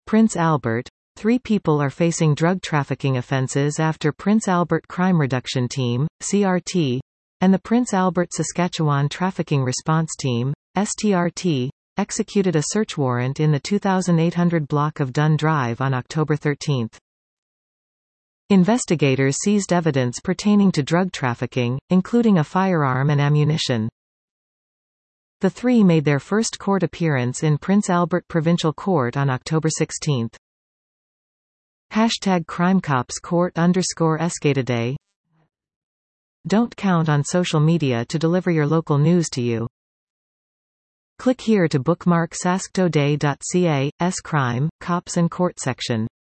Prince Albert. 3 people are facing drug trafficking offences after Prince Albert Crime Reduction Team, CRT, and the Prince Albert Saskatchewan Trafficking Response Team, STRT, executed a search warrant in the 2800 block of Dunn Drive on October 13. Investigators seized evidence pertaining to drug trafficking, including a firearm and ammunition. The 3 made their first court appearance in Prince Albert Provincial Court on October 16. #CrimeCopsCourt_Escataday. Don't count on social media to deliver your local news to you. Click here to bookmark sasktoday.ca/crime, cops and court section.